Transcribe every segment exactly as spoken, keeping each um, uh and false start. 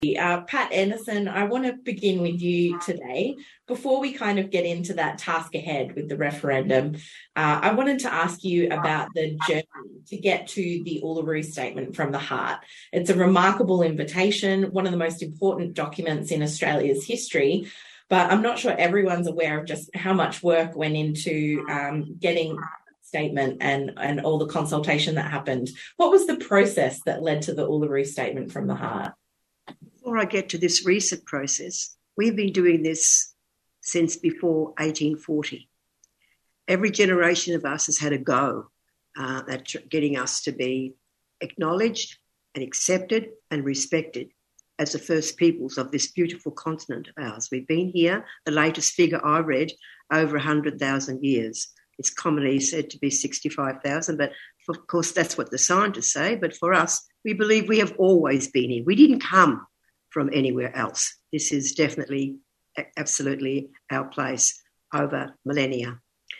Uh, Pat Anderson, I want to begin with you today. Before we kind of get into that task ahead with the referendum, uh, I wanted to ask you about the journey to get to the Uluru Statement from the Heart. It's a remarkable invitation, one of the most important documents in Australia's history, but I'm not sure everyone's aware of just how much work went into um, getting statement and, and all the consultation that happened. What was the process that led to the Uluru Statement from the Heart? Before I get to this recent process, we've been doing this since before eighteen forty. Every generation of us has had a go uh, at getting us to be acknowledged and accepted and respected as the first peoples of this beautiful continent of ours. We've been here, the latest figure I read, over one hundred thousand years. It's commonly said to be sixty-five thousand, but of course that's what the scientists say. But for us, we believe we have always been here. We didn't come from anywhere else. This is definitely, absolutely our place over millennia.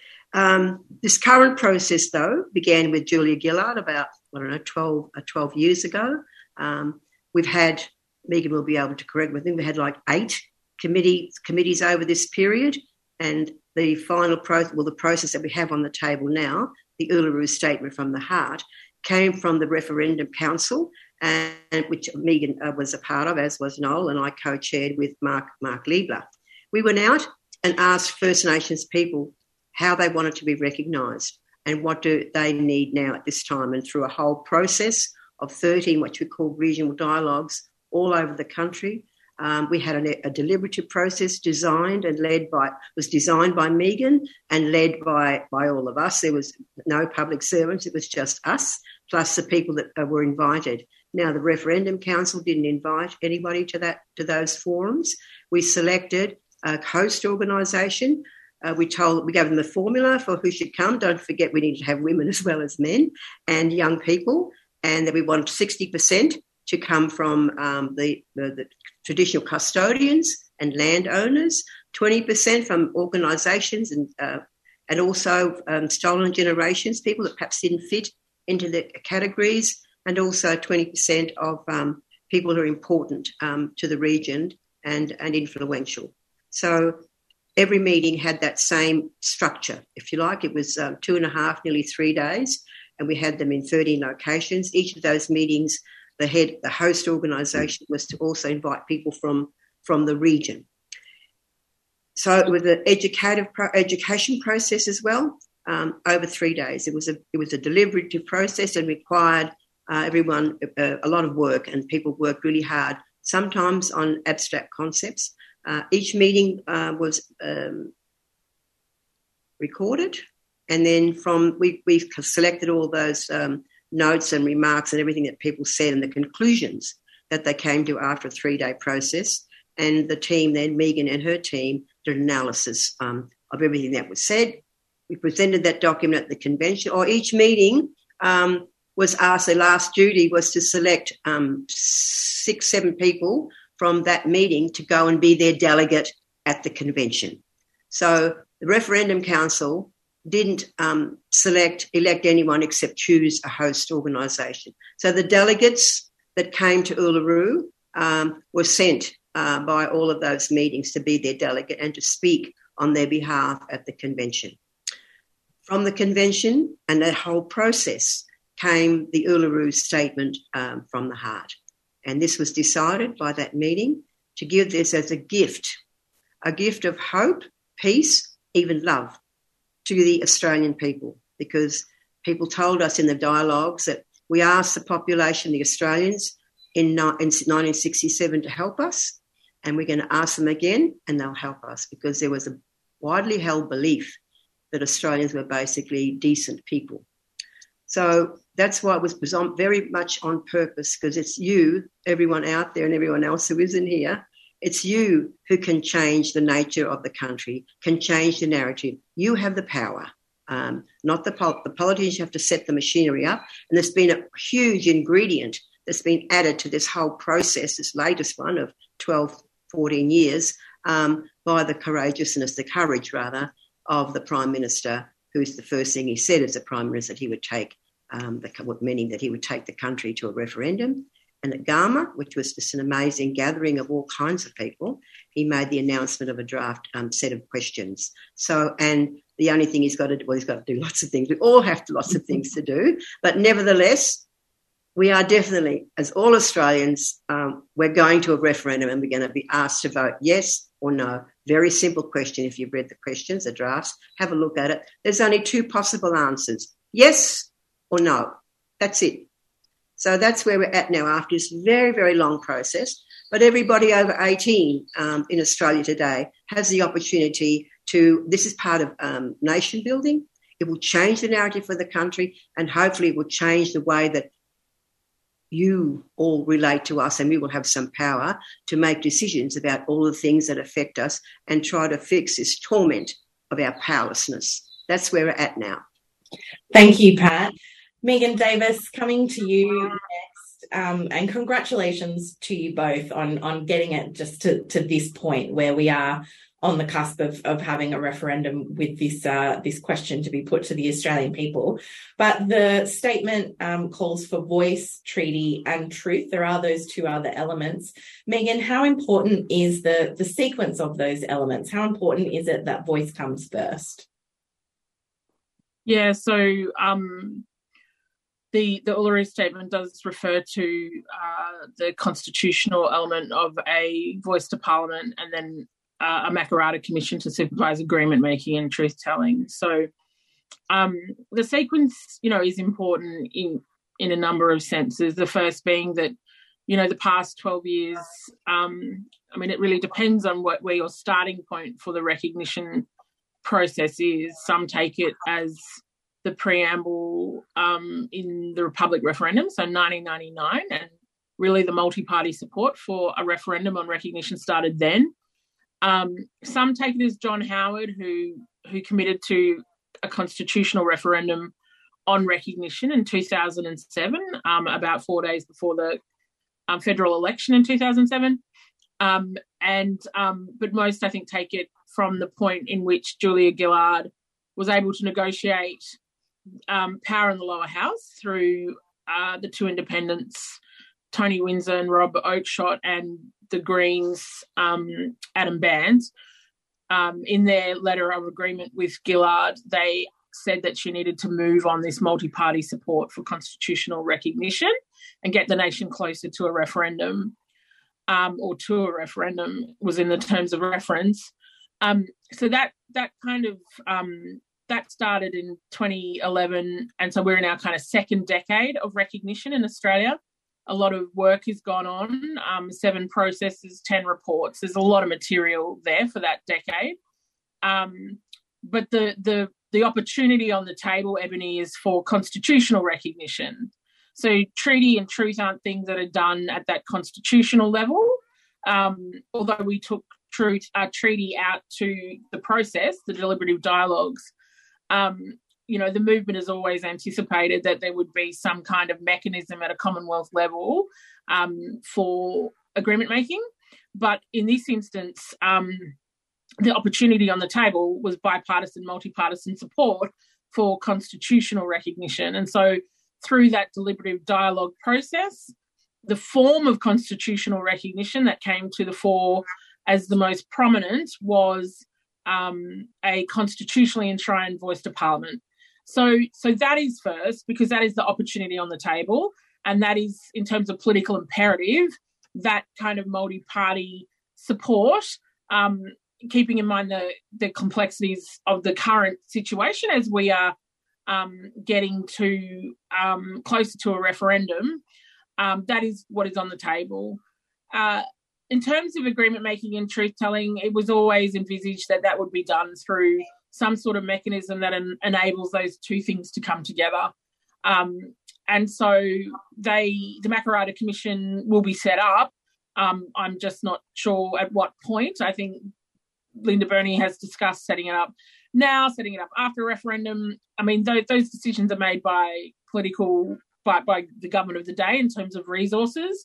Um, this current process, though, began with Julia Gillard about, I don't know, twelve, uh, twelve years ago. Um, we've had, Megan will be able to correct me, I think we had like eight committee, committees over this period, and the final process, well, the process that we have on the table now, the Uluru Statement from the Heart, came from the Referendum Council, and which Megan uh, was a part of, as was Noel, and I co-chaired with Mark, Mark Liebler. We went out and asked First Nations people how they wanted to be recognised and what do they need now at this time. And through a whole process of thirteen, what we call regional dialogues, all over the country, um, we had a, a deliberative process designed and led by, was designed by Megan and led by, by all of us. There was no public servants, it was just us, plus the people that uh, were invited. Now, the Referendum Council didn't invite anybody to that to those forums. We selected a host organisation. Uh, we told we gave them the formula for who should come. Don't forget, we need to have women as well as men and young people, and that we want sixty percent to come from um, the, the, the traditional custodians and landowners, twenty percent from organisations and uh, and also um, stolen generations, people that perhaps didn't fit into the categories, and also twenty percent of um, people who are important um, to the region and, and influential. So every meeting had that same structure, if you like. It was um, two and a half, nearly three days, and we had them in thirteen locations. Each of those meetings, the head, the host organisation was to also invite people from, from the region. So with the educative pro- education process as well, um, over three days. It was a it was a deliberative process and required Uh, everyone, uh, a lot of work, and people worked really hard, sometimes on abstract concepts. Uh, each meeting uh, was um, recorded, and then from we we selected all those um, notes and remarks and everything that people said and the conclusions that they came to after a three-day process. And the team then, Megan and her team, did an analysis um, of everything that was said. We presented that document at the convention, or each meeting um, was asked, their last duty was to select um, six, seven people from that meeting to go and be their delegate at the convention. So the Referendum Council didn't um, select, elect anyone except choose a host organisation. So the delegates that came to Uluru um, were sent uh, by all of those meetings to be their delegate and to speak on their behalf at the convention. From the convention and that whole process came the Uluru Statement um, from the Heart. And this was decided by that meeting to give this as a gift, a gift of hope, peace, even love to the Australian people, because people told us in the dialogues that we asked the population, the Australians, in, in nineteen sixty-seven to help us, and we're going to ask them again and they'll help us, because there was a widely held belief that Australians were basically decent people. So that's why it was very much on purpose, because it's you, everyone out there and everyone else who isn't here, it's you who can change the nature of the country, can change the narrative. You have the power, um, not the, pol- the politicians. Have to set the machinery up. And there's been a huge ingredient that's been added to this whole process, this latest one of twelve, fourteen years, um, by the courageousness, the courage rather, of the Prime Minister, who's the first thing he said as a Prime Minister, that he would take Um, the, meaning that he would take the country to a referendum, And at Gama, which was just an amazing gathering of all kinds of people, he made the announcement of a draft um, set of questions. So, and the only thing he's got to do, well, he's got to do lots of things. We all have lots of things to do. But nevertheless, we are definitely, as all Australians, um, we're going to a referendum and we're going to be asked to vote yes or no. Very simple question. If you've read the questions, the drafts, have a look at it. There's only two possible answers, yes or no. That's it. So that's where we're at now after this very, very long process. But everybody over eighteen um, in Australia today has the opportunity to, this is part of um, nation building. It will change the narrative for the country, and hopefully it will change the way that you all relate to us, and we will have some power to make decisions about all the things that affect us and try to fix this torment of our powerlessness. That's where we're at now. Thank you, Pat. Megan Davis, coming to you next, um, and congratulations to you both on, on getting it just to, to this point where we are on the cusp of, of having a referendum with this uh, this question to be put to the Australian people. But the statement um, calls for voice, treaty and truth. There are those two other elements. Megan, how important is the, the sequence of those elements? How important is it that voice comes first? Yeah, so um, the, the Uluru Statement does refer to uh, the constitutional element of a voice to Parliament and then Uh, a Makarrata Commission to supervise agreement making and truth telling. So um, the sequence, you know, is important in in a number of senses. The first being that, you know, the past twelve years, um, I mean, it really depends on what where your starting point for the recognition process is. Some take it as the preamble um, in the Republic referendum, so nineteen ninety-nine, and really the multi-party support for a referendum on recognition started then. Um, some take it as John Howard, who who committed to a constitutional referendum on recognition in two thousand seven, um, about four days before the um, federal election in two thousand seven. Um, and um, but most, I think, take it from the point in which Julia Gillard was able to negotiate um, power in the lower house through uh, the two independents, Tony Windsor and Rob Oakeshott, and the Greens, um, Adam Bands. Um, in their letter of agreement with Gillard, they said that she needed to move on this multi-party support for constitutional recognition and get the nation closer to a referendum, um, or to a referendum was in the terms of reference. Um, so that that kind of um, that started in twenty eleven, and so we're in our kind of second decade of recognition in Australia. A lot of work has gone on, um, seven processes, ten reports. There's a lot of material there for that decade. Um, but the, the the opportunity on the table, Ebony, is for constitutional recognition. So treaty and truth aren't things that are done at that constitutional level. Um, although we took truth, uh, treaty out to the process, the deliberative dialogues, um, you know, the movement has always anticipated that there would be some kind of mechanism at a Commonwealth level um, for agreement making. But in this instance, um, the opportunity on the table was bipartisan, multi-partisan support for constitutional recognition. And so through that deliberative dialogue process, the form of constitutional recognition that came to the fore as the most prominent was um, a constitutionally enshrined voice to Parliament. So, so that is first, because that is the opportunity on the table, and that is, in terms of political imperative, that kind of multi-party support, um, keeping in mind the, the complexities of the current situation as we are um, getting to um, closer to a referendum. Um, that is what is on the table. Uh, in terms of agreement making and truth telling, it was always envisaged that that would be done through some sort of mechanism that en- enables those two things to come together. Um, and so they, the Makarrata Commission will be set up. Um, I'm just not sure at what point. I think Linda Burney has discussed setting it up now, setting it up after a referendum. I mean, th- those decisions are made by political, by, by the government of the day in terms of resources.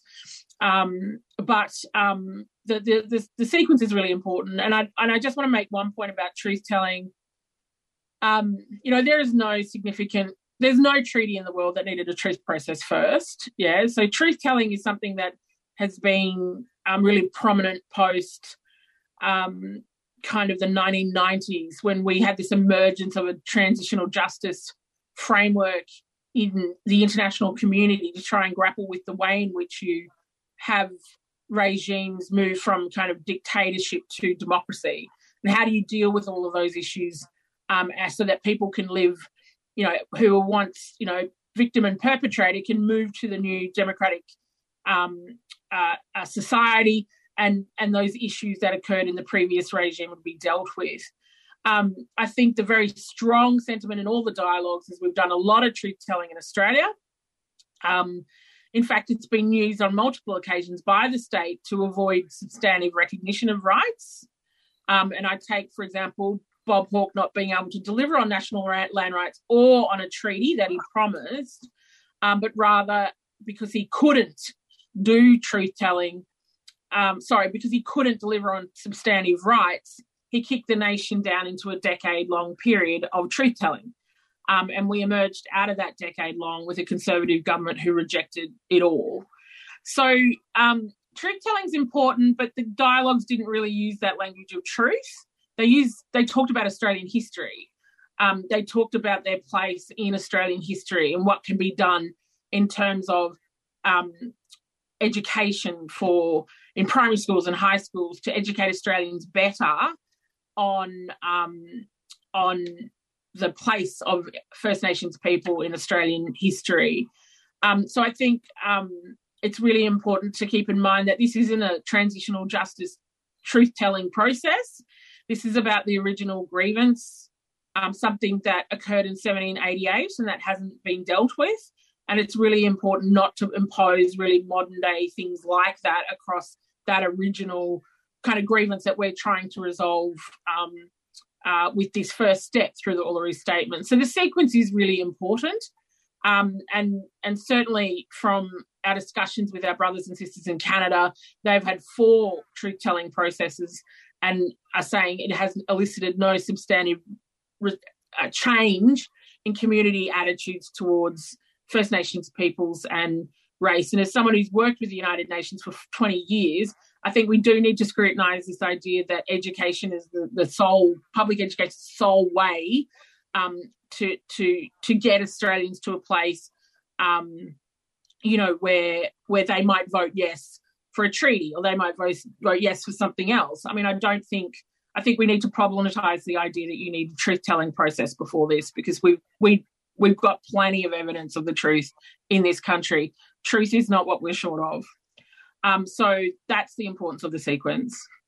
Um, but um, the, the, the, the sequence is really important. And I, and I just want to make one point about truth telling. Um, you know, there is no significant there's no treaty in the world that needed a truth process first. Yeah, so truth telling is something that has been um, really prominent post um, kind of the nineteen nineties, when we had this emergence of a transitional justice framework in the international community to try and grapple with the way in which you have regimes move from kind of dictatorship to democracy, and how do you deal with all of those issues um, so that people can live, you know, who were once, you know, victim and perpetrator can move to the new democratic um, uh, uh, society, and and those issues that occurred in the previous regime would be dealt with. Um, I think the very strong sentiment in all the dialogues is we've done a lot of truth-telling in Australia. Um, in fact, it's been used on multiple occasions by the state to avoid substantive recognition of rights. Um, and I take, for example, Bob Hawke not being able to deliver on national land rights or on a treaty that he promised, um, but rather because he couldn't do truth-telling, um, sorry, because he couldn't deliver on substantive rights, he kicked the nation down into a decade-long period of truth-telling. Um, and we emerged out of that decade-long with a Conservative government who rejected it all. So um, truth-telling is important, but the dialogues didn't really use that language of truth. They used, they talked about Australian history. Um, they talked about their place in Australian history and what can be done in terms of um, education for in primary schools and high schools to educate Australians better on um, on the place of First Nations people in Australian history. Um, so I think um, it's really important to keep in mind that this isn't a transitional justice truth-telling process. This is about the original grievance, um, something that occurred in seventeen eighty-eight and that hasn't been dealt with. And it's really important not to impose really modern-day things like that across that original kind of grievance that we're trying to resolve um, uh, with this first step through the Uluru Statement. So the sequence is really important. Um, and, and certainly from our discussions with our brothers and sisters in Canada, they've had four truth-telling processes and are saying it has elicited no substantive re- uh, change in community attitudes towards First Nations peoples and race. And as someone who's worked with the United Nations for twenty years, I think we do need to scrutinise this idea that education is the, the sole, public education sole way um, to to to get Australians to a place, um, you know, where where they might vote yes for a treaty, or they might vote, vote yes for something else. I mean, I don't think, I think we need to problematise the idea that you need a truth-telling process before this, because we we we've got plenty of evidence of the truth in this country. Truth is not what we're short of. Um, so that's the importance of the sequence.